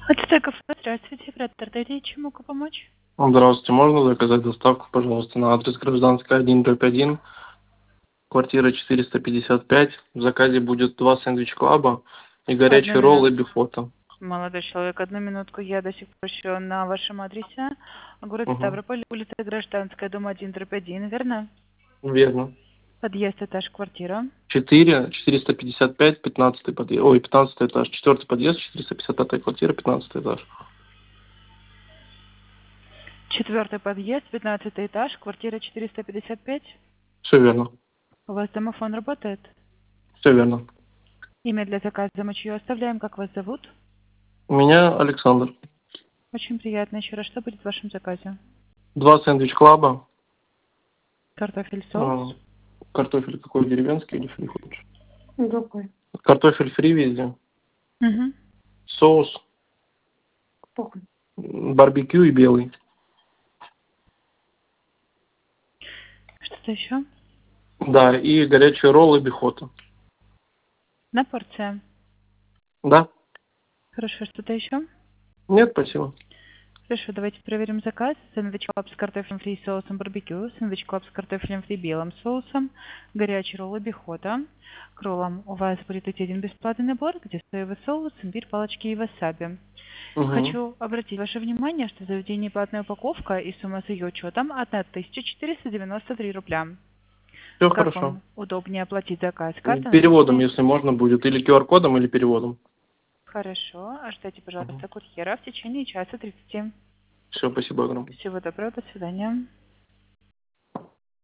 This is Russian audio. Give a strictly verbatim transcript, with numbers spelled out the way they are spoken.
Ацтеков, здравствуйте, оператор Дарья, чем могу помочь? Здравствуйте, можно заказать доставку, пожалуйста, на адрес Гражданская, один дробь один, квартира четыреста пятьдесят пять. В заказе будет два сэндвич-клаба и Одну горячий ролл и минутку. бифота. Молодой человек, одну минутку, я до сих пор еще на вашем адресе. Город Угу. Ставрополь, улица Гражданская, дом один дробь один, верно? Верно. Подъезд, этаж, квартира. четыре, четыреста пятьдесят пять, пятнадцатый подъезд. Ой, пятнадцатый этаж. Четвертый подъезд, четыреста пятьдесят пятая квартира, пятнадцатый этаж. Четвертый подъезд, пятнадцатый этаж, квартира четыреста пятьдесят пять. Все верно. У вас домофон работает? Все верно. Имя для заказа мы чье оставляем, как вас зовут? У меня Александр. Очень приятно. Еще раз, что будет в вашем заказе? Два сэндвич-клаба. Картофель, А, соус? Картофель какой, деревенский или фри хочешь? Какой? Картофель фри везде. Угу. Соус, Похуй. м, барбекю и белый. Что-то еще? Да, и горячий ролл и бихота. На порция. Да? Хорошо, что-то еще? Нет, спасибо. Хорошо, давайте проверим заказ. Сэндвич клаб с картофелем фри и соусом барбекю, сэндвич клаб с картофелем фри белым соусом, горячий ролл и бихота. К роллам у вас будет идти один бесплатный набор, где соевый соус, имбирь, палочки и васаби. Угу. Хочу обратить ваше внимание, что в заведении платная упаковка и сумма с ее учетом тысяча четыреста девяносто три рубля. Все Как хорошо. вам удобнее оплатить заказ? Карта, Переводом, наличные? если можно будет, или ку ар кодом, или переводом. Хорошо. Ожидайте, пожалуйста, Угу. курьера в течение часа тридцати. Все, спасибо огромное. Всего доброго, до свидания.